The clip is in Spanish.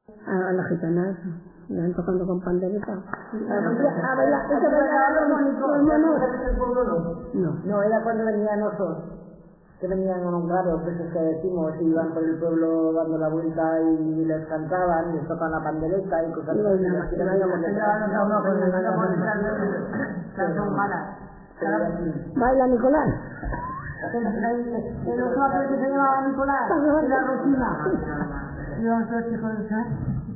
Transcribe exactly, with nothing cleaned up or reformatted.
A, a la gitana, van tocando con pandereta. A bailar, ¿Eso bailaban los monos? No. No, era cuando venían osos, que venían hongados, esos que decimos, y iban por el pueblo dando la vuelta y les cantaban, les tocaban la pandereta y cosas así. Baila Nicolás. El oso que se llamaba Nicolás, era Rosina. Y vamos a ver qué